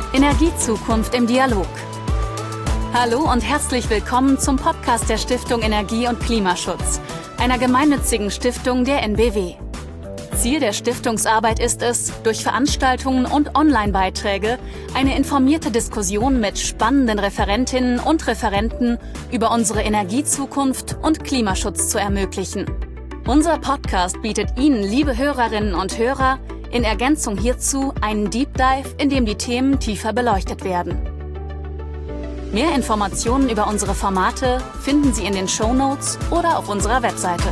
Energiezukunft im Dialog. Hallo und herzlich willkommen zum Podcast der Stiftung Energie und Klimaschutz, einer gemeinnützigen Stiftung der NBW. Ziel der Stiftungsarbeit ist es, durch Veranstaltungen und Online-Beiträge eine informierte Diskussion mit spannenden Referentinnen und Referenten über unsere Energiezukunft und Klimaschutz zu ermöglichen. Unser Podcast bietet Ihnen, liebe Hörerinnen und Hörer, in Ergänzung hierzu einen Deep Dive, in dem die Themen tiefer beleuchtet werden. Mehr Informationen über unsere Formate finden Sie in den Shownotes oder auf unserer Webseite.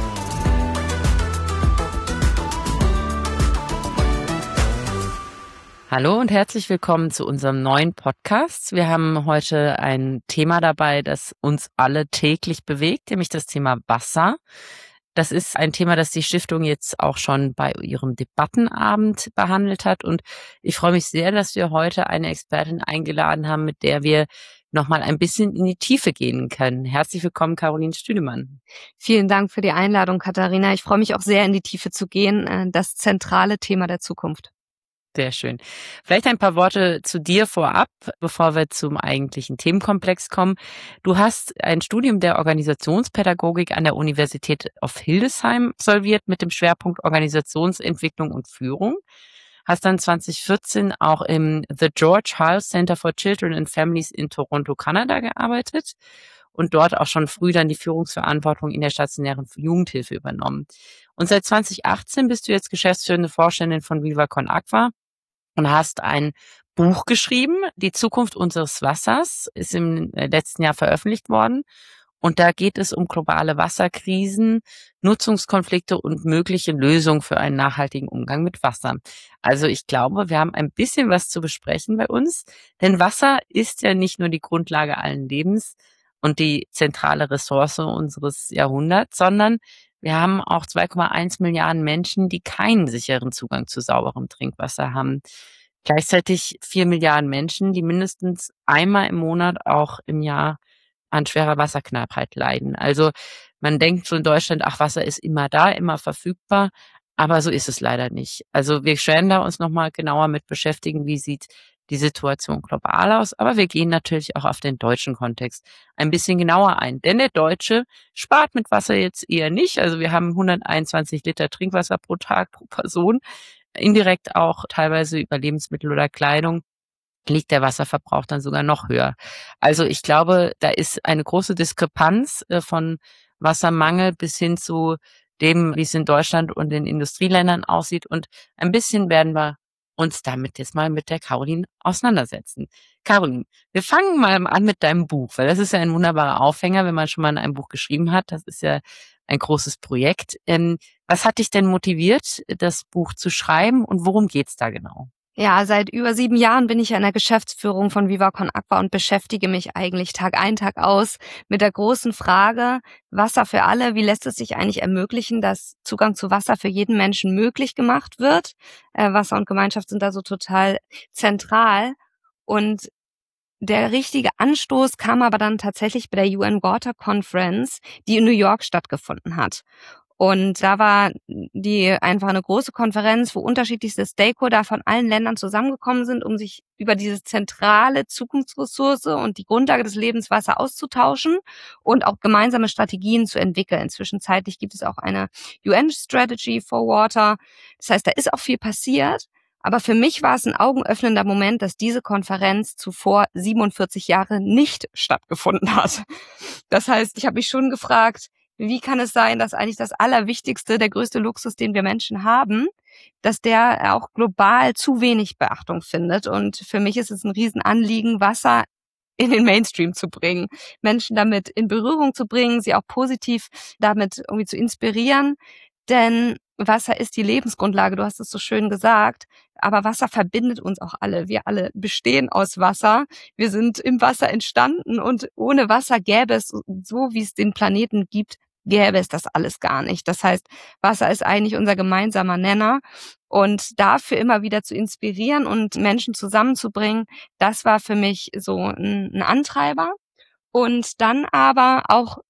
Hallo und herzlich willkommen zu unserem neuen Podcast. Wir haben heute ein Thema dabei, das uns alle täglich bewegt, nämlich das Thema Wasser. Das ist ein Thema, das die Stiftung jetzt auch schon bei ihrem Debattenabend behandelt hat. Und ich freue mich sehr, dass wir heute eine Expertin eingeladen haben, mit der wir nochmal ein bisschen in die Tiefe gehen können. Herzlich willkommen, Caroline Stüdemann. Vielen Dank für die Einladung, Katharina. Ich freue mich auch sehr, in die Tiefe zu gehen. Das zentrale Thema der Zukunft. Sehr schön. Vielleicht ein paar Worte zu dir vorab, bevor wir zum eigentlichen Themenkomplex kommen. Du hast ein Studium der Organisationspädagogik an der Universität of Hildesheim absolviert mit dem Schwerpunkt Organisationsentwicklung und Führung. Hast dann 2014 auch im The George Hull Center for Children and Families in Toronto, Kanada gearbeitet und dort auch schon früh dann die Führungsverantwortung in der stationären Jugendhilfe übernommen. Und seit 2018 bist du jetzt geschäftsführende Vorständin von Viva Con Agua und hast ein Buch geschrieben, Die Zukunft unseres Wassers, ist im letzten Jahr veröffentlicht worden. Und da geht es um globale Wasserkrisen, Nutzungskonflikte und mögliche Lösungen für einen nachhaltigen Umgang mit Wasser. Also ich glaube, wir haben ein bisschen was zu besprechen bei uns, denn Wasser ist ja nicht nur die Grundlage allen Lebens und die zentrale Ressource unseres Jahrhunderts, sondern wir haben auch 2,1 Milliarden Menschen, die keinen sicheren Zugang zu sauberem Trinkwasser haben. Gleichzeitig 4 Milliarden Menschen, die mindestens einmal im Monat auch im Jahr an schwerer Wasserknappheit leiden. Also man denkt so in Deutschland, ach, Wasser ist immer da, immer verfügbar, aber so ist es leider nicht. Also wir werden da uns nochmal genauer mit beschäftigen, wie sieht die Situation global aus, aber wir gehen natürlich auch auf den deutschen Kontext ein bisschen genauer ein. Denn der Deutsche spart mit Wasser jetzt eher nicht. Also wir haben 121 Liter Trinkwasser pro Tag pro Person. Indirekt auch teilweise über Lebensmittel oder Kleidung liegt der Wasserverbrauch dann sogar noch höher. Also ich glaube, da ist eine große Diskrepanz von Wassermangel bis hin zu dem, wie es in Deutschland und in Industrieländern aussieht. Und ein bisschen werden wir uns damit jetzt mal mit der Caroline auseinandersetzen. Caroline, wir fangen mal an mit deinem Buch, weil das ist ja ein wunderbarer Aufhänger, wenn man schon mal ein Buch geschrieben hat. Das ist ja ein großes Projekt. Was hat dich denn motiviert, das Buch zu schreiben und worum geht's da genau? Ja, seit über 7 Jahren bin ich ja in der Geschäftsführung von Viva Con Agua und beschäftige mich eigentlich Tag ein, Tag aus mit der großen Frage, Wasser für alle, wie lässt es sich eigentlich ermöglichen, dass Zugang zu Wasser für jeden Menschen möglich gemacht wird? Wasser und Gemeinschaft sind da so total zentral und der richtige Anstoß kam aber dann tatsächlich bei der UN Water Conference, die in New York stattgefunden hat. Und da war die einfach eine große Konferenz, wo unterschiedlichste Stakeholder von allen Ländern zusammengekommen sind, um sich über diese zentrale Zukunftsressource und die Grundlage des Lebens Wasser auszutauschen und auch gemeinsame Strategien zu entwickeln. Zwischenzeitlich gibt es auch eine UN Strategy for Water. Das heißt, da ist auch viel passiert. Aber für mich war es ein augenöffnender Moment, dass diese Konferenz zuvor 47 Jahre nicht stattgefunden hat. Das heißt, ich habe mich schon gefragt, wie kann es sein, dass eigentlich das Allerwichtigste, der größte Luxus, den wir Menschen haben, dass der auch global zu wenig Beachtung findet? Und für mich ist es ein Riesenanliegen, Wasser in den Mainstream zu bringen, Menschen damit in Berührung zu bringen, sie auch positiv damit irgendwie zu inspirieren. Denn Wasser ist die Lebensgrundlage, du hast es so schön gesagt, aber Wasser verbindet uns auch alle. Wir alle bestehen aus Wasser. Wir sind im Wasser entstanden und ohne Wasser gäbe es, so wie es den Planeten gibt, gäbe es das alles gar nicht. Das heißt, Wasser ist eigentlich unser gemeinsamer Nenner und dafür immer wieder zu inspirieren und Menschen zusammenzubringen, das war für mich so ein Antreiber. Und dann aber auch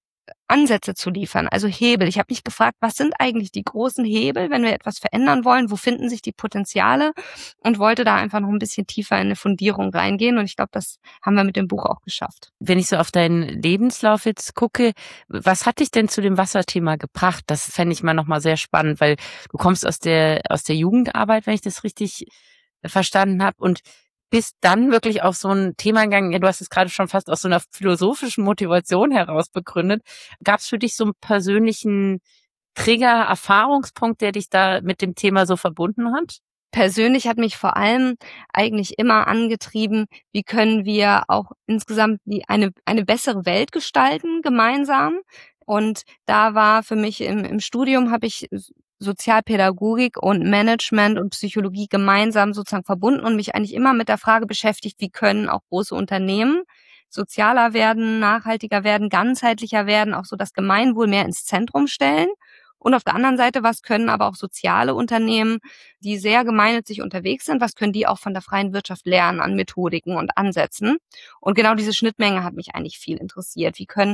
Ansätze zu liefern, also Hebel. Ich habe mich gefragt, was sind eigentlich die großen Hebel, wenn wir etwas verändern wollen? Wo finden sich die Potenziale? Und wollte da einfach noch ein bisschen tiefer in eine Fundierung reingehen. Und ich glaube, das haben wir mit dem Buch auch geschafft. Wenn ich so auf deinen Lebenslauf jetzt gucke, was hat dich denn zu dem Wasserthema gebracht? Das fände ich mal nochmal sehr spannend, weil du kommst aus der Jugendarbeit, wenn ich das richtig verstanden habe, und bist dann wirklich auf so ein Thema gegangen, ja, du hast es gerade schon fast aus so einer philosophischen Motivation heraus begründet. Gab es für dich so einen persönlichen Trigger, Erfahrungspunkt, der dich da mit dem Thema so verbunden hat? Persönlich hat mich vor allem eigentlich immer angetrieben, wie können wir auch insgesamt eine bessere Welt gestalten gemeinsam. Und da war für mich im Studium habe ich Sozialpädagogik und Management und Psychologie gemeinsam sozusagen verbunden und mich eigentlich immer mit der Frage beschäftigt, wie können auch große Unternehmen sozialer werden, nachhaltiger werden, ganzheitlicher werden, auch so das Gemeinwohl mehr ins Zentrum stellen. Und auf der anderen Seite, was können aber auch soziale Unternehmen, die sehr gemeinnützig unterwegs sind, was können die auch von der freien Wirtschaft lernen an Methodiken und Ansätzen? Und genau diese Schnittmenge hat mich eigentlich viel interessiert. Wie können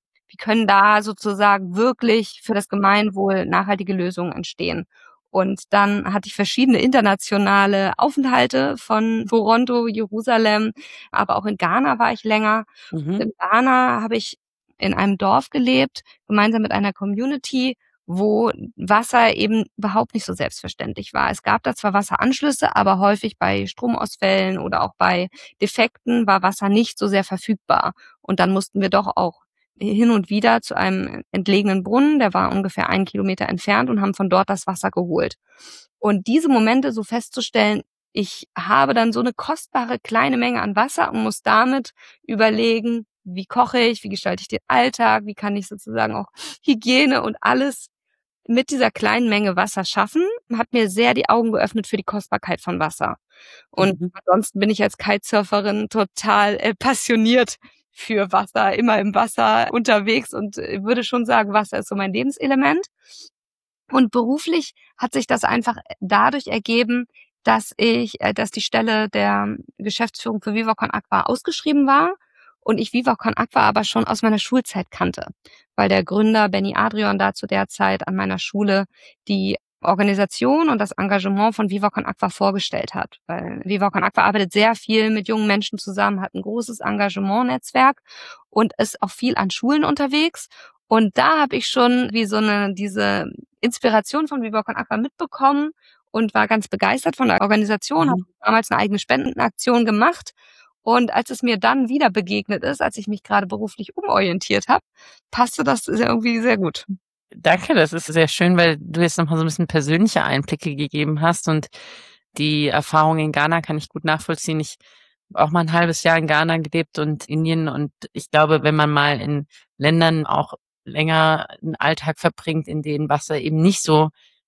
da sozusagen wirklich für das Gemeinwohl nachhaltige Lösungen entstehen? Und dann hatte ich verschiedene internationale Aufenthalte von Toronto, Jerusalem, aber auch in Ghana war ich länger. Mhm. In Ghana habe ich in einem Dorf gelebt, gemeinsam mit einer Community, wo Wasser eben überhaupt nicht so selbstverständlich war. Es gab da zwar Wasseranschlüsse, aber häufig bei Stromausfällen oder auch bei Defekten war Wasser nicht so sehr verfügbar. Und dann mussten wir doch auch hin und wieder zu einem entlegenen Brunnen, der war ungefähr 1 Kilometer entfernt, und haben von dort das Wasser geholt. Und diese Momente so festzustellen, ich habe dann so eine kostbare kleine Menge an Wasser und muss damit überlegen, wie koche ich, wie gestalte ich den Alltag, wie kann ich sozusagen auch Hygiene und alles mit dieser kleinen Menge Wasser schaffen, hat mir sehr die Augen geöffnet für die Kostbarkeit von Wasser. Und ansonsten bin ich als Kitesurferin total passioniert für Wasser, immer im Wasser unterwegs und würde schon sagen, Wasser ist so mein Lebenselement. Und beruflich hat sich das einfach dadurch ergeben, dass die Stelle der Geschäftsführung für Viva Con Aqua ausgeschrieben war und ich Viva Con Aqua aber schon aus meiner Schulzeit kannte, weil der Gründer Benny Adrian da zu der Zeit an meiner Schule die Organisation und das Engagement von Viva Con Aqua vorgestellt hat. Weil Viva Con Aqua arbeitet sehr viel mit jungen Menschen zusammen, hat ein großes Engagement-Netzwerk und ist auch viel an Schulen unterwegs. Und da habe ich schon diese Inspiration von Viva Con Aqua mitbekommen und war ganz begeistert von der Organisation, habe damals eine eigene Spendenaktion gemacht. Und als es mir dann wieder begegnet ist, als ich mich gerade beruflich umorientiert habe, passte das irgendwie sehr gut. Danke, das ist sehr schön, weil du jetzt nochmal so ein bisschen persönliche Einblicke gegeben hast, und die Erfahrung in Ghana kann ich gut nachvollziehen. Ich habe auch mal ein halbes Jahr in Ghana gelebt und Indien, und ich glaube, wenn man mal in Ländern auch länger einen Alltag verbringt, in denen Wasser eben nicht so,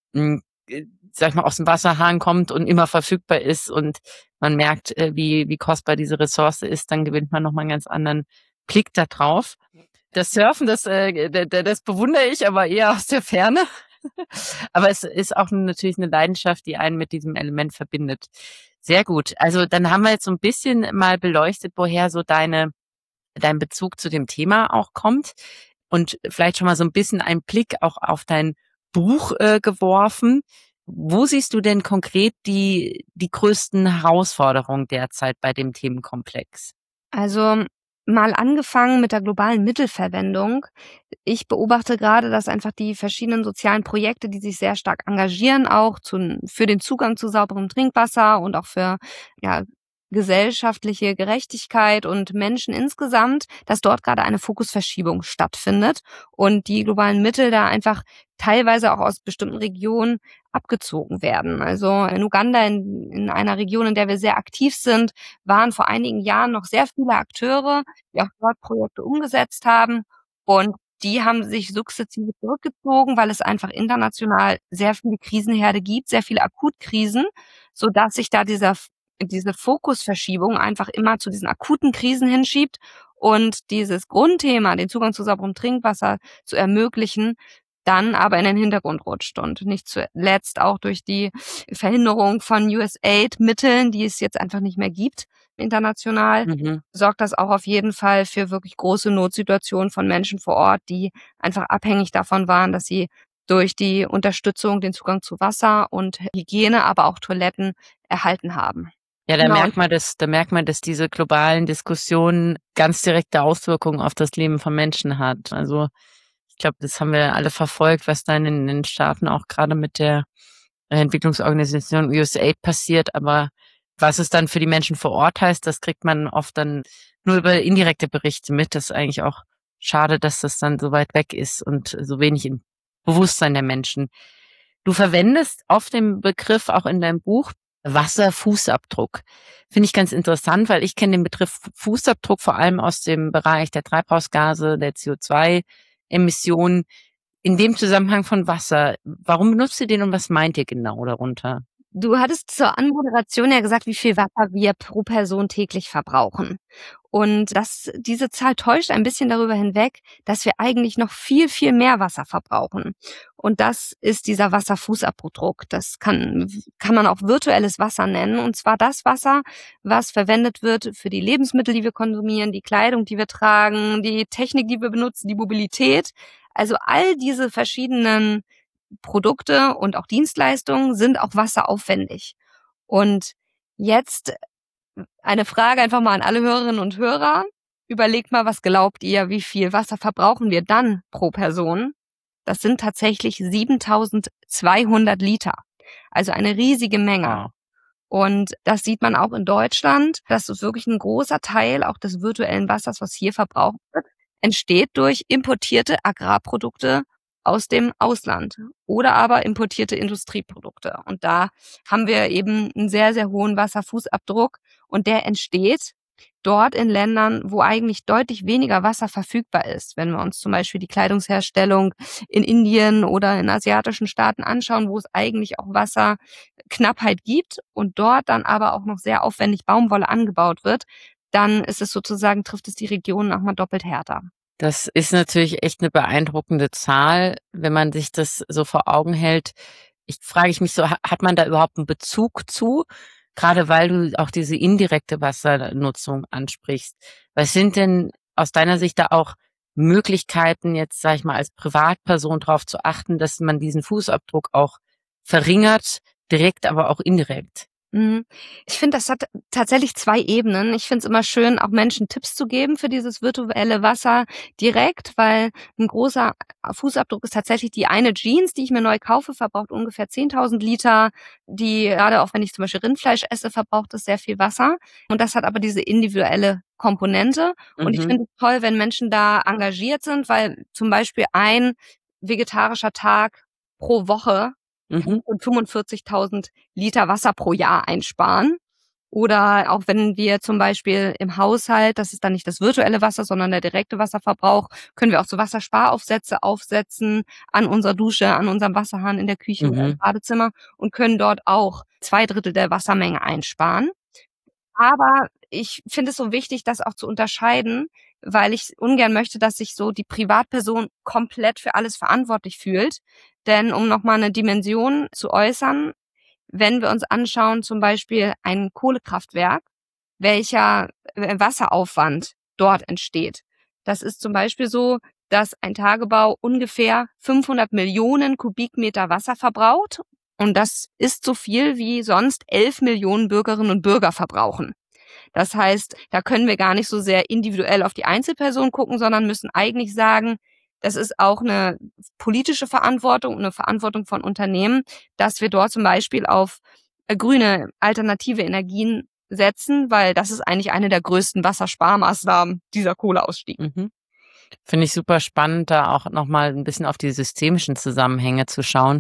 sag ich mal, aus dem Wasserhahn kommt und immer verfügbar ist, und man merkt, wie kostbar diese Ressource ist, dann gewinnt man nochmal einen ganz anderen Blick da drauf. Das Surfen, das bewundere ich, aber eher aus der Ferne. Aber es ist auch natürlich eine Leidenschaft, die einen mit diesem Element verbindet. Sehr gut. Also dann haben wir jetzt so ein bisschen mal beleuchtet, woher so dein Bezug zu dem Thema auch kommt, und vielleicht schon mal so ein bisschen einen Blick auch auf dein Buch geworfen. Wo siehst du denn konkret die größten Herausforderungen derzeit bei dem Themenkomplex? Also mal angefangen mit der globalen Mittelverwendung. Ich beobachte gerade, dass einfach die verschiedenen sozialen Projekte, die sich sehr stark engagieren, auch für den Zugang zu sauberem Trinkwasser und auch für gesellschaftliche Gerechtigkeit und Menschen insgesamt, dass dort gerade eine Fokusverschiebung stattfindet und die globalen Mittel da einfach teilweise auch aus bestimmten Regionen abgezogen werden. Also in Uganda, in einer Region, in der wir sehr aktiv sind, waren vor einigen Jahren noch sehr viele Akteure, die auch dort Projekte umgesetzt haben, und die haben sich sukzessive zurückgezogen, weil es einfach international sehr viele Krisenherde gibt, sehr viele Akutkrisen, sodass sich da diese Fokusverschiebung einfach immer zu diesen akuten Krisen hinschiebt und dieses Grundthema, den Zugang zu sauberem Trinkwasser zu ermöglichen, dann aber in den Hintergrund rutscht, und nicht zuletzt auch durch die Verhinderung von USAID-Mitteln, die es jetzt einfach nicht mehr gibt, international, sorgt das auch auf jeden Fall für wirklich große Notsituationen von Menschen vor Ort, die einfach abhängig davon waren, dass sie durch die Unterstützung den Zugang zu Wasser und Hygiene, aber auch Toiletten erhalten haben. Ja, da merkt man, dass diese globalen Diskussionen ganz direkte Auswirkungen auf das Leben von Menschen hat. Also ich glaube, das haben wir alle verfolgt, was da in den Staaten auch gerade mit der Entwicklungsorganisation USAID passiert. Aber was es dann für die Menschen vor Ort heißt, das kriegt man oft dann nur über indirekte Berichte mit. Das ist eigentlich auch schade, dass das dann so weit weg ist und so wenig im Bewusstsein der Menschen. Du verwendest oft den Begriff auch in deinem Buch Wasserfußabdruck. Finde ich ganz interessant, weil ich kenne den Begriff Fußabdruck vor allem aus dem Bereich der Treibhausgase, der CO2-Emissionen. In dem Zusammenhang von Wasser, warum benutzt ihr den und was meint ihr genau darunter? Du hattest zur Anmoderation ja gesagt, wie viel Wasser wir pro Person täglich verbrauchen. Und diese Zahl täuscht ein bisschen darüber hinweg, dass wir eigentlich noch viel, viel mehr Wasser verbrauchen. Und das ist dieser Wasserfußabdruck. Das kann man auch virtuelles Wasser nennen. Und zwar das Wasser, was verwendet wird für die Lebensmittel, die wir konsumieren, die Kleidung, die wir tragen, die Technik, die wir benutzen, die Mobilität. Also all diese verschiedenen Produkte und auch Dienstleistungen sind auch wasseraufwendig. Und jetzt eine Frage einfach mal an alle Hörerinnen und Hörer. Überlegt mal, was glaubt ihr, wie viel Wasser verbrauchen wir dann pro Person? Das sind tatsächlich 7.200 Liter. Also eine riesige Menge. Wow. Und das sieht man auch in Deutschland. Das ist wirklich ein großer Teil auch des virtuellen Wassers, was hier verbraucht wird, entsteht durch importierte Agrarprodukte aus dem Ausland oder aber importierte Industrieprodukte. Und da haben wir eben einen sehr, sehr hohen Wasserfußabdruck und der entsteht dort in Ländern, wo eigentlich deutlich weniger Wasser verfügbar ist. Wenn wir uns zum Beispiel die Kleidungsherstellung in Indien oder in asiatischen Staaten anschauen, wo es eigentlich auch Wasserknappheit gibt und dort dann aber auch noch sehr aufwendig Baumwolle angebaut wird, dann ist es sozusagen, trifft es die Region nochmal doppelt härter. Das ist natürlich echt eine beeindruckende Zahl, wenn man sich das so vor Augen hält. Frage mich so, hat man da überhaupt einen Bezug zu? Gerade weil du auch diese indirekte Wassernutzung ansprichst. Was sind denn aus deiner Sicht da auch Möglichkeiten, jetzt sage ich mal als Privatperson darauf zu achten, dass man diesen Fußabdruck auch verringert, direkt, aber auch indirekt? Ich finde, das hat tatsächlich 2 Ebenen. Ich finde es immer schön, auch Menschen Tipps zu geben für dieses virtuelle Wasser direkt, weil ein großer Fußabdruck ist tatsächlich die eine Jeans, die ich mir neu kaufe, verbraucht ungefähr 10.000 Liter. Die, gerade auch wenn ich zum Beispiel Rindfleisch esse, verbraucht es sehr viel Wasser. Und das hat aber diese individuelle Komponente. Und ich finde es toll, wenn Menschen da engagiert sind, weil zum Beispiel ein vegetarischer Tag pro Woche und 45.000 Liter Wasser pro Jahr einsparen. Oder auch wenn wir zum Beispiel im Haushalt, das ist dann nicht das virtuelle Wasser, sondern der direkte Wasserverbrauch, können wir auch so Wassersparaufsätze aufsetzen an unserer Dusche, an unserem Wasserhahn in der Küche oder im Badezimmer und können dort auch 2/3 der Wassermenge einsparen. Aber ich finde es so wichtig, das auch zu unterscheiden, weil ich ungern möchte, dass sich so die Privatperson komplett für alles verantwortlich fühlt. Denn um nochmal eine Dimension zu äußern, wenn wir uns anschauen, zum Beispiel ein Kohlekraftwerk, welcher Wasseraufwand dort entsteht. Das ist zum Beispiel so, dass ein Tagebau ungefähr 500 Millionen Kubikmeter Wasser verbraucht. Und das ist so viel, wie sonst 11 Millionen Bürgerinnen und Bürger verbrauchen. Das heißt, da können wir gar nicht so sehr individuell auf die Einzelperson gucken, sondern müssen eigentlich sagen, das ist auch eine politische Verantwortung, eine Verantwortung von Unternehmen, dass wir dort zum Beispiel auf grüne alternative Energien setzen, weil das ist eigentlich eine der größten Wassersparmaßnahmen, dieser Kohleausstieg. Finde ich super spannend, da auch nochmal ein bisschen auf die systemischen Zusammenhänge zu schauen.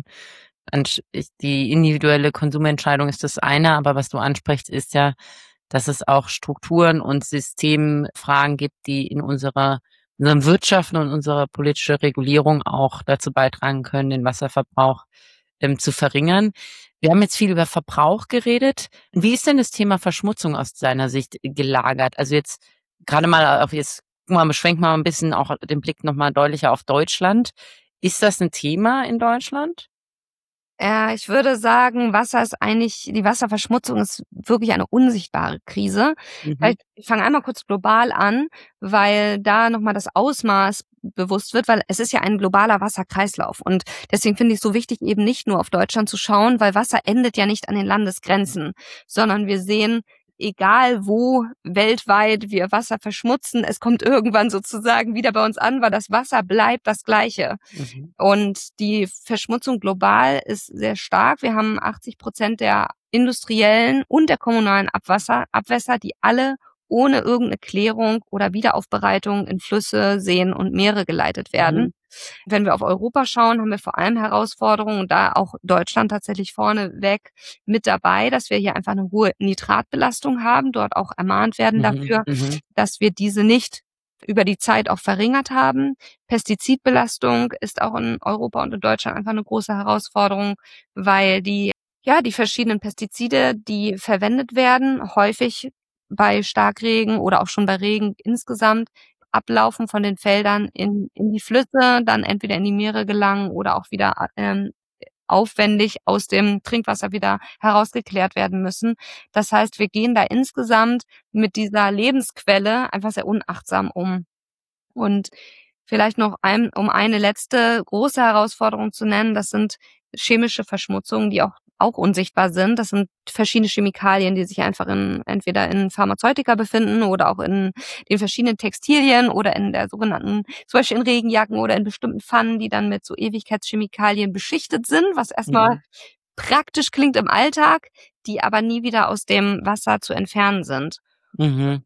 Die individuelle Konsumentscheidung ist das eine, aber was du ansprichst, ist ja, dass es auch Strukturen und Systemfragen gibt, die in unserer Wirtschaften und unserer politische Regulierung auch dazu beitragen können, den Wasserverbrauch zu verringern. Wir haben jetzt viel über Verbrauch geredet. Wie ist denn das Thema Verschmutzung aus deiner Sicht gelagert? Also jetzt gerade mal beschränken wir mal ein bisschen auch den Blick nochmal deutlicher auf Deutschland. Ist das ein Thema in Deutschland? Ich würde sagen, die Wasserverschmutzung ist wirklich eine unsichtbare Krise. Mhm. Vielleicht, ich fange einmal kurz global an, weil da nochmal das Ausmaß bewusst wird, weil es ist ja ein globaler Wasserkreislauf. Und deswegen finde ich es so wichtig, eben nicht nur auf Deutschland zu schauen, weil Wasser endet ja nicht an den Landesgrenzen, sondern wir sehen, egal wo weltweit wir Wasser verschmutzen, es kommt irgendwann sozusagen wieder bei uns an, weil das Wasser bleibt das Gleiche. Mhm. Und die Verschmutzung global ist sehr stark. Wir haben 80% der industriellen und der kommunalen Abwässer, die alle ohne irgendeine Klärung oder Wiederaufbereitung in Flüsse, Seen und Meere geleitet werden. Mhm. Wenn wir auf Europa schauen, haben wir vor allem Herausforderungen und da auch Deutschland tatsächlich vorneweg mit dabei, dass wir hier einfach eine hohe Nitratbelastung haben, dort auch ermahnt werden Mhm. dafür, Mhm. dass wir diese nicht über die Zeit auch verringert haben. Pestizidbelastung ist auch in Europa und in Deutschland einfach eine große Herausforderung, weil die verschiedenen Pestizide, die verwendet werden, häufig bei Starkregen oder auch schon bei Regen insgesamt ablaufen von den Feldern in die Flüsse, dann entweder in die Meere gelangen oder auch wieder aufwendig aus dem Trinkwasser wieder herausgeklärt werden müssen. Das heißt, wir gehen da insgesamt mit dieser Lebensquelle einfach sehr unachtsam um. Und vielleicht noch um eine letzte große Herausforderung zu nennen, das sind chemische Verschmutzungen, die auch unsichtbar sind. Das sind verschiedene Chemikalien, die sich einfach entweder in Pharmazeutika befinden oder auch in den verschiedenen Textilien oder in der sogenannten, zum Beispiel in Regenjacken oder in bestimmten Pfannen, die dann mit so Ewigkeitschemikalien beschichtet sind, was erstmal Mhm. praktisch klingt im Alltag, die aber nie wieder aus dem Wasser zu entfernen sind. Mhm.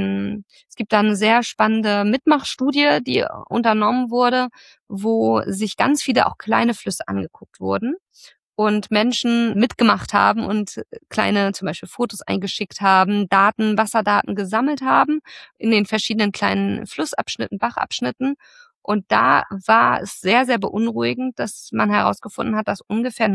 Es gibt da eine sehr spannende Mitmachstudie, die unternommen wurde, wo sich ganz viele auch kleine Flüsse angeguckt wurden und Menschen mitgemacht haben und kleine zum Beispiel Fotos eingeschickt haben, Wasserdaten gesammelt haben in den verschiedenen kleinen Flussabschnitten, Bachabschnitten. Und da war es sehr, sehr beunruhigend, dass man herausgefunden hat, dass ungefähr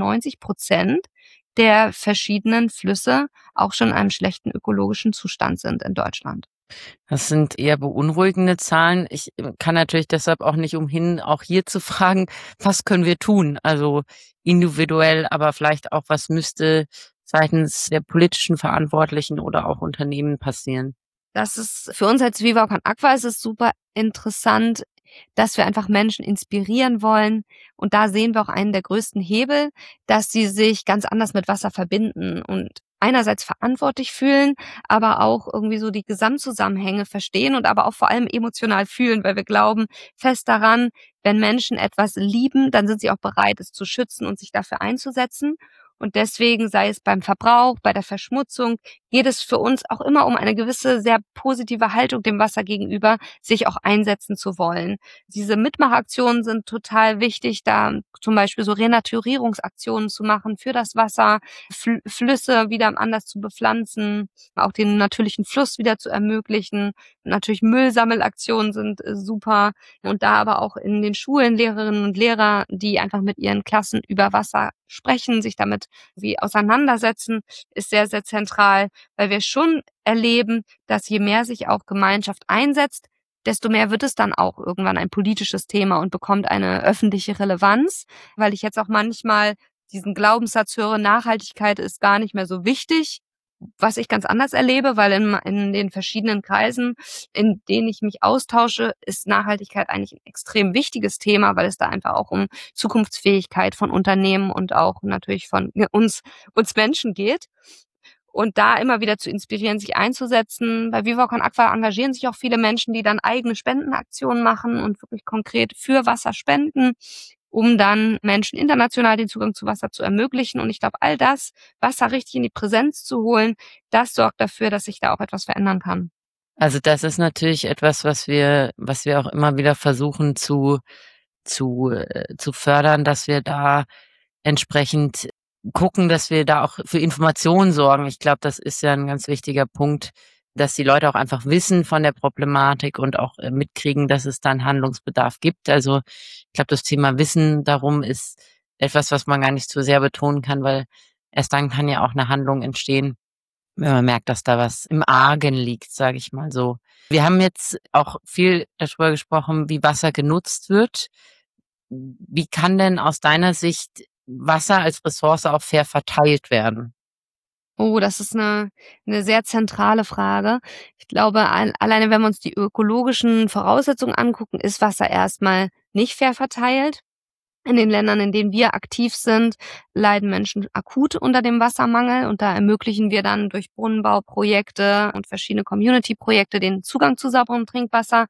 90% der verschiedenen Flüsse auch schon in einem schlechten ökologischen Zustand sind in Deutschland. Das sind eher beunruhigende Zahlen. Ich kann natürlich deshalb auch nicht umhin, auch hier zu fragen, was können wir tun? Also individuell, aber vielleicht auch, was müsste seitens der politischen Verantwortlichen oder auch Unternehmen passieren? Das ist für uns als Viva Con Aqua ist es super interessant, dass wir einfach Menschen inspirieren wollen. Und da sehen wir auch einen der größten Hebel, dass sie sich ganz anders mit Wasser verbinden und einerseits verantwortlich fühlen, aber auch irgendwie so die Gesamtzusammenhänge verstehen und aber auch vor allem emotional fühlen, weil wir glauben fest daran, wenn Menschen etwas lieben, dann sind sie auch bereit, es zu schützen und sich dafür einzusetzen. Und deswegen, sei es beim Verbrauch, bei der Verschmutzung, geht es für uns auch immer um eine gewisse, sehr positive Haltung dem Wasser gegenüber, sich auch einsetzen zu wollen. Diese Mitmachaktionen sind total wichtig, da zum Beispiel so Renaturierungsaktionen zu machen für das Wasser, Flüsse wieder anders zu bepflanzen, auch den natürlichen Fluss wieder zu ermöglichen. Natürlich Müllsammelaktionen sind super. Und da aber auch in den Schulen Lehrerinnen und Lehrer, die einfach mit ihren Klassen über Wasser sprechen, sich damit wie auseinandersetzen, ist sehr, sehr zentral, weil wir schon erleben, dass je mehr sich auch Gemeinschaft einsetzt, desto mehr wird es dann auch irgendwann ein politisches Thema und bekommt eine öffentliche Relevanz, weil ich jetzt auch manchmal diesen Glaubenssatz höre, Nachhaltigkeit ist gar nicht mehr so wichtig, was ich ganz anders erlebe, weil in den verschiedenen Kreisen, in denen ich mich austausche, ist Nachhaltigkeit eigentlich ein extrem wichtiges Thema, weil es da einfach auch um Zukunftsfähigkeit von Unternehmen und auch natürlich von uns Menschen geht. Und da immer wieder zu inspirieren, sich einzusetzen. Bei Viva Con Aqua engagieren sich auch viele Menschen, die dann eigene Spendenaktionen machen und wirklich konkret für Wasser spenden, um dann Menschen international den Zugang zu Wasser zu ermöglichen. Und ich glaube, all das, Wasser richtig in die Präsenz zu holen, das sorgt dafür, dass sich da auch etwas verändern kann. Also das ist natürlich etwas, was wir auch immer wieder versuchen zu fördern, dass wir da entsprechend gucken, dass wir da auch für Informationen sorgen. Ich glaube, das ist ja ein ganz wichtiger Punkt, dass die Leute auch einfach wissen von der Problematik und auch mitkriegen, dass es dann Handlungsbedarf gibt. Also ich glaube, das Thema Wissen darum ist etwas, was man gar nicht zu sehr betonen kann, weil erst dann kann ja auch eine Handlung entstehen, wenn man merkt, dass da was im Argen liegt, sage ich mal so. Wir haben jetzt auch viel darüber gesprochen, wie Wasser genutzt wird. Wie kann denn aus deiner Sicht Wasser als Ressource auch fair verteilt werden? Oh, das ist eine sehr zentrale Frage. Ich glaube, alleine wenn wir uns die ökologischen Voraussetzungen angucken, ist Wasser erstmal nicht fair verteilt. In den Ländern, in denen wir aktiv sind, leiden Menschen akut unter dem Wassermangel, und da ermöglichen wir dann durch Brunnenbauprojekte und verschiedene Community-Projekte den Zugang zu sauberem Trinkwasser.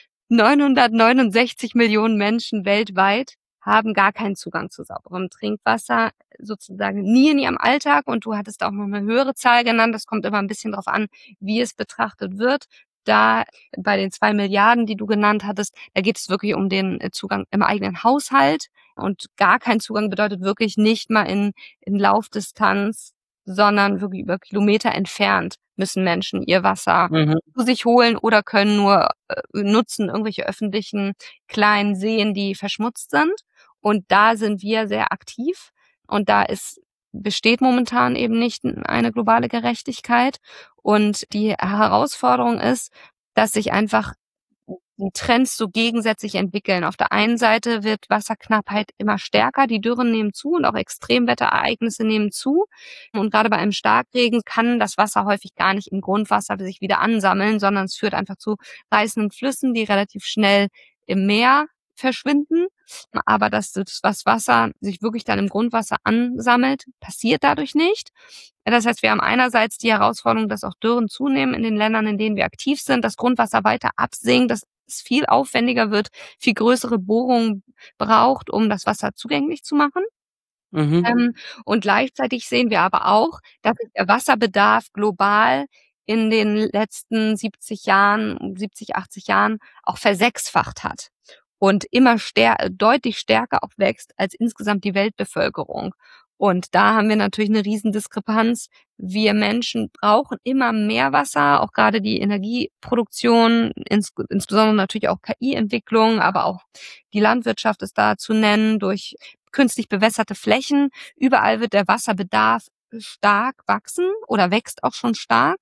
969 Millionen Menschen weltweit haben gar keinen Zugang zu sauberem Trinkwasser, sozusagen nie in ihrem Alltag. Und du hattest auch noch eine höhere Zahl genannt. Das kommt immer ein bisschen drauf an, wie es betrachtet wird. Da bei den 2 Milliarden, die du genannt hattest, da geht es wirklich um den Zugang im eigenen Haushalt. Und gar kein Zugang bedeutet wirklich nicht mal in Laufdistanz, sondern wirklich über Kilometer entfernt müssen Menschen ihr Wasser Mhm. zu sich holen oder können nur nutzen irgendwelche öffentlichen kleinen Seen, die verschmutzt sind. Und da sind wir sehr aktiv. Und da besteht momentan eben nicht eine globale Gerechtigkeit. Und die Herausforderung ist, dass sich einfach die Trends so gegensätzlich entwickeln. Auf der einen Seite wird Wasserknappheit immer stärker, die Dürren nehmen zu und auch Extremwetterereignisse nehmen zu. Und gerade bei einem Starkregen kann das Wasser häufig gar nicht im Grundwasser sich wieder ansammeln, sondern es führt einfach zu reißenden Flüssen, die relativ schnell im Meer verschwinden. Aber dass das Wasser sich wirklich dann im Grundwasser ansammelt, passiert dadurch nicht. Das heißt, wir haben einerseits die Herausforderung, dass auch Dürren zunehmen in den Ländern, in denen wir aktiv sind, das Grundwasser weiter absinkt, dass es viel aufwendiger wird, viel größere Bohrungen braucht, um das Wasser zugänglich zu machen. Mhm. Und gleichzeitig sehen wir aber auch, dass sich der Wasserbedarf global in den letzten 70 Jahren, 70, 80 Jahren auch versechsfacht hat und immer deutlich stärker auch wächst als insgesamt die Weltbevölkerung. Und da haben wir natürlich eine Riesendiskrepanz. Wir Menschen brauchen immer mehr Wasser, auch gerade die Energieproduktion, insbesondere natürlich auch KI-Entwicklung, aber auch die Landwirtschaft ist da zu nennen durch künstlich bewässerte Flächen. Überall wird der Wasserbedarf stark wachsen oder wächst auch schon stark.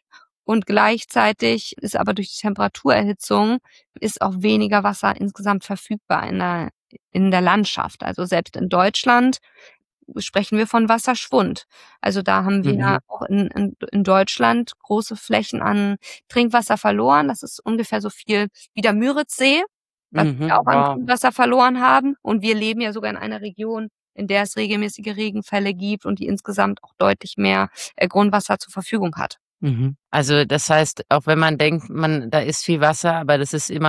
Und gleichzeitig ist aber durch die Temperaturerhitzung ist auch weniger Wasser insgesamt verfügbar in der Landschaft. Also selbst in Deutschland sprechen wir von Wasserschwund. Also da haben wir Mhm. auch in Deutschland große Flächen an Trinkwasser verloren. Das ist ungefähr so viel wie der Müritzsee, was Mhm. wir auch an Wow. Grundwasser verloren haben. Und wir leben ja sogar in einer Region, in der es regelmäßige Regenfälle gibt und die insgesamt auch deutlich mehr Grundwasser zur Verfügung hat. Mhm. Also, das heißt, auch wenn man denkt, da ist viel Wasser, aber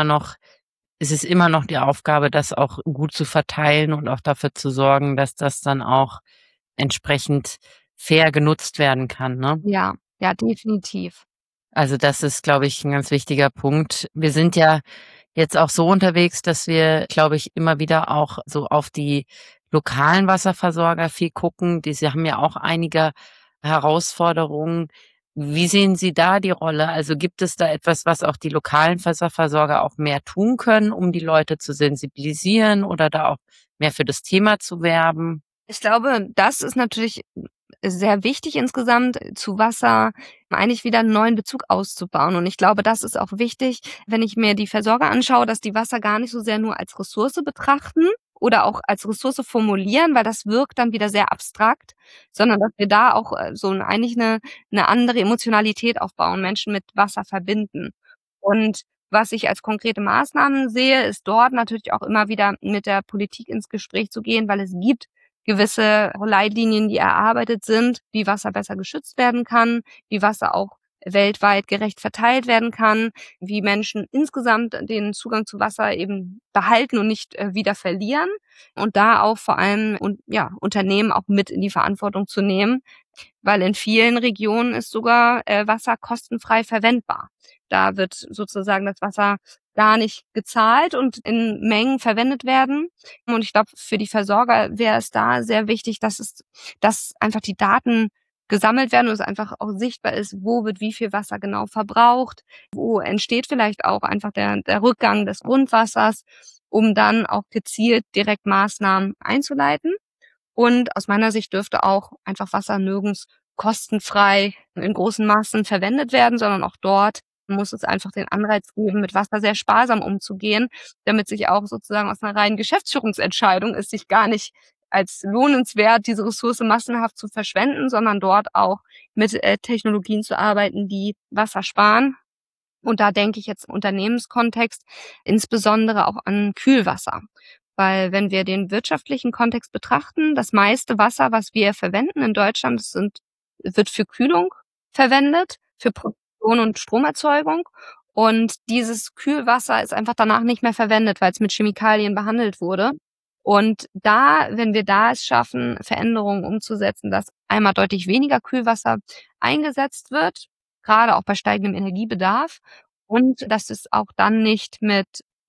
es ist immer noch die Aufgabe, das auch gut zu verteilen und auch dafür zu sorgen, dass das dann auch entsprechend fair genutzt werden kann, ne? Ja, ja, definitiv. Also, das ist, glaube ich, 'n ganz wichtiger Punkt. Wir sind ja jetzt auch so unterwegs, dass wir, glaube ich, immer wieder auch so auf die lokalen Wasserversorger viel gucken. Sie haben ja auch einige Herausforderungen. Wie sehen Sie da die Rolle? Also, gibt es da etwas, was auch die lokalen Wasserversorger auch mehr tun können, um die Leute zu sensibilisieren oder da auch mehr für das Thema zu werben? Ich glaube, das ist natürlich sehr wichtig insgesamt, zu Wasser eigentlich wieder 'n neuen Bezug auszubauen. Und ich glaube, das ist auch wichtig, wenn ich mir die Versorger anschaue, dass die Wasser gar nicht so sehr nur als Ressource betrachten oder auch als Ressource formulieren, weil das wirkt dann wieder sehr abstrakt, sondern dass wir da auch eigentlich 'ne andere Emotionalität aufbauen, Menschen mit Wasser verbinden. Und was ich als konkrete Maßnahmen sehe, ist dort natürlich auch immer wieder mit der Politik ins Gespräch zu gehen, weil es gibt gewisse Leitlinien, die erarbeitet sind, wie Wasser besser geschützt werden kann, wie Wasser auch weltweit gerecht verteilt werden kann, wie Menschen insgesamt den Zugang zu Wasser eben behalten und nicht wieder verlieren und da auch vor allem Unternehmen auch mit in die Verantwortung zu nehmen, weil in vielen Regionen ist sogar Wasser kostenfrei verwendbar. Da wird sozusagen das Wasser gar nicht gezahlt und in Mengen verwendet werden. Und ich glaube, für die Versorger wäre es da sehr wichtig, dass einfach die Daten gesammelt werden und es einfach auch sichtbar ist, wo wird wie viel Wasser genau verbraucht, wo entsteht vielleicht auch einfach der Rückgang des Grundwassers, um dann auch gezielt direkt Maßnahmen einzuleiten. Und aus meiner Sicht dürfte auch einfach Wasser nirgends kostenfrei in großen Maßen verwendet werden, sondern auch dort muss es einfach den Anreiz geben, mit Wasser sehr sparsam umzugehen, damit sich auch sozusagen aus einer reinen Geschäftsführungsentscheidung es sich gar nicht als lohnenswert, diese Ressource massenhaft zu verschwenden, sondern dort auch mit Technologien zu arbeiten, die Wasser sparen. Und da denke ich jetzt im Unternehmenskontext insbesondere auch an Kühlwasser. Weil wenn wir den wirtschaftlichen Kontext betrachten, das meiste Wasser, was wir verwenden in Deutschland, wird für Kühlung verwendet, für Produktion und Stromerzeugung. Und dieses Kühlwasser ist einfach danach nicht mehr verwendet, weil es mit Chemikalien behandelt wurde. Und wenn wir es schaffen, Veränderungen umzusetzen, dass einmal deutlich weniger Kühlwasser eingesetzt wird, gerade auch bei steigendem Energiebedarf, und dass es auch dann nicht mit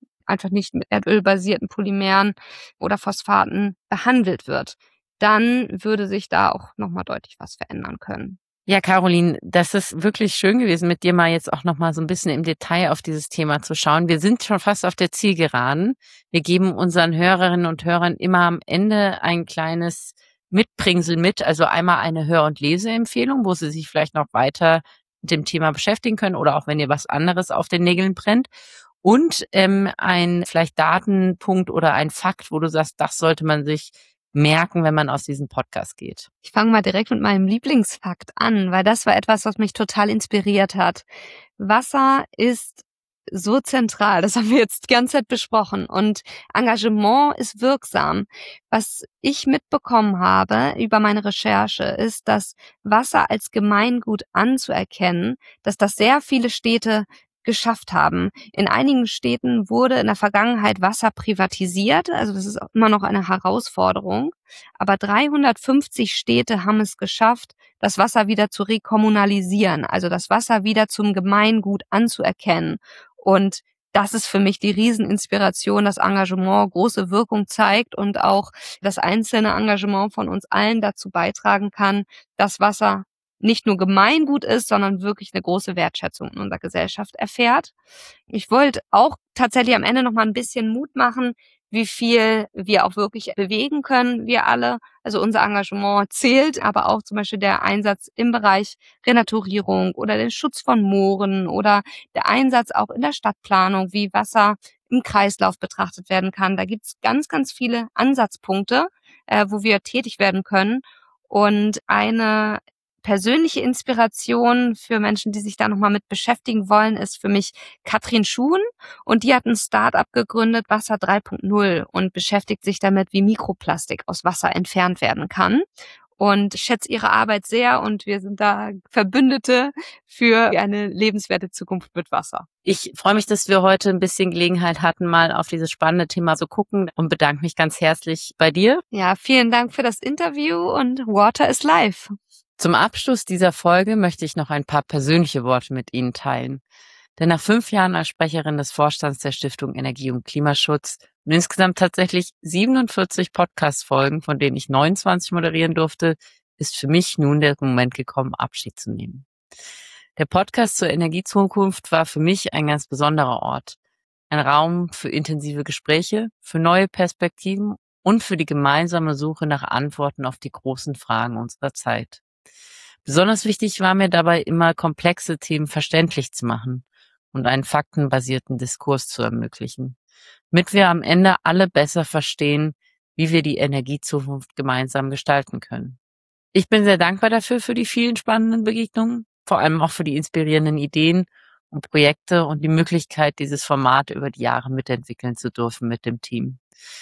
erdölbasierten Polymeren oder Phosphaten behandelt wird, dann würde sich da auch nochmal deutlich was verändern können. Ja, Caroline, das ist wirklich schön gewesen, mit dir mal jetzt auch nochmal so ein bisschen im Detail auf dieses Thema zu schauen. Wir sind schon fast auf der Zielgeraden. Wir geben unseren Hörerinnen und Hörern immer am Ende ein kleines Mitbringsel mit, also einmal eine Hör- und Leseempfehlung, wo sie sich vielleicht noch weiter mit dem Thema beschäftigen können oder auch wenn ihr was anderes auf den Nägeln brennt. Und ein vielleicht Datenpunkt oder ein Fakt, wo du sagst, das sollte man sich merken, wenn man aus diesem Podcast geht. Ich fange mal direkt mit meinem Lieblingsfakt an, weil das war etwas, was mich total inspiriert hat. Wasser ist so zentral, das haben wir jetzt die ganze Zeit besprochen, und Engagement ist wirksam. Was ich mitbekommen habe über meine Recherche ist, dass Wasser als Gemeingut anzuerkennen, dass das sehr viele Städte geschafft haben. In einigen Städten wurde in der Vergangenheit Wasser privatisiert, also das ist auch immer noch eine Herausforderung, aber 350 Städte haben es geschafft, das Wasser wieder zu rekommunalisieren, also das Wasser wieder zum Gemeingut anzuerkennen. Und das ist für mich die Rieseninspiration, dass Engagement große Wirkung zeigt und auch das einzelne Engagement von uns allen dazu beitragen kann, dass Wasser nicht nur Gemeingut ist, sondern wirklich eine große Wertschätzung in unserer Gesellschaft erfährt. Ich wollte auch tatsächlich am Ende noch mal ein bisschen Mut machen, wie viel wir auch wirklich bewegen können, wir alle. Also unser Engagement zählt, aber auch zum Beispiel der Einsatz im Bereich Renaturierung oder den Schutz von Mooren oder der Einsatz auch in der Stadtplanung, wie Wasser im Kreislauf betrachtet werden kann. Da gibt's ganz, ganz viele Ansatzpunkte, wo wir tätig werden können. Und eine persönliche Inspiration für Menschen, die sich da nochmal mit beschäftigen wollen, ist für mich Katrin Schuhn, und die hat ein Start-up gegründet, Wasser 3.0, und beschäftigt sich damit, wie Mikroplastik aus Wasser entfernt werden kann. Und ich schätze ihre Arbeit sehr, und wir sind da Verbündete für eine lebenswerte Zukunft mit Wasser. Ich freue mich, dass wir heute ein bisschen Gelegenheit hatten, mal auf dieses spannende Thema zu gucken, und bedanke mich ganz herzlich bei dir. Ja, vielen Dank für das Interview, und Water is Life. Zum Abschluss dieser Folge möchte ich noch ein paar persönliche Worte mit Ihnen teilen. Denn nach 5 Jahren als Sprecherin des Vorstands der Stiftung Energie und Klimaschutz und insgesamt tatsächlich 47 Podcast-Folgen, von denen ich 29 moderieren durfte, ist für mich nun der Moment gekommen, Abschied zu nehmen. Der Podcast zur Energiezukunft war für mich ein ganz besonderer Ort. Ein Raum für intensive Gespräche, für neue Perspektiven und für die gemeinsame Suche nach Antworten auf die großen Fragen unserer Zeit. Besonders wichtig war mir dabei immer, komplexe Themen verständlich zu machen und einen faktenbasierten Diskurs zu ermöglichen, damit wir am Ende alle besser verstehen, wie wir die Energiezukunft gemeinsam gestalten können. Ich bin sehr dankbar dafür, für die vielen spannenden Begegnungen, vor allem auch für die inspirierenden Ideen und Projekte und die Möglichkeit, dieses Format über die Jahre mitentwickeln zu dürfen mit dem Team.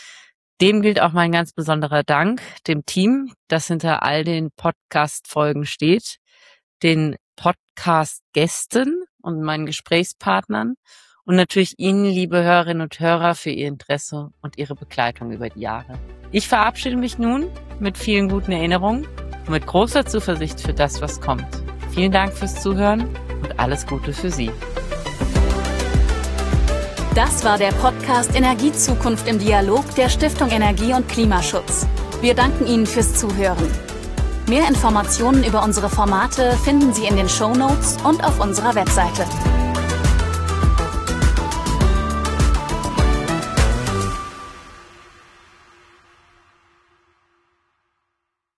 Dem gilt auch mein ganz besonderer Dank, dem Team, das hinter all den Podcast-Folgen steht, den Podcast-Gästen und meinen Gesprächspartnern und natürlich Ihnen, liebe Hörerinnen und Hörer, für Ihr Interesse und Ihre Begleitung über die Jahre. Ich verabschiede mich nun mit vielen guten Erinnerungen und mit großer Zuversicht für das, was kommt. Vielen Dank fürs Zuhören und alles Gute für Sie. Das war der Podcast Energiezukunft im Dialog der Stiftung Energie und Klimaschutz. Wir danken Ihnen fürs Zuhören. Mehr Informationen über unsere Formate finden Sie in den Shownotes und auf unserer Webseite.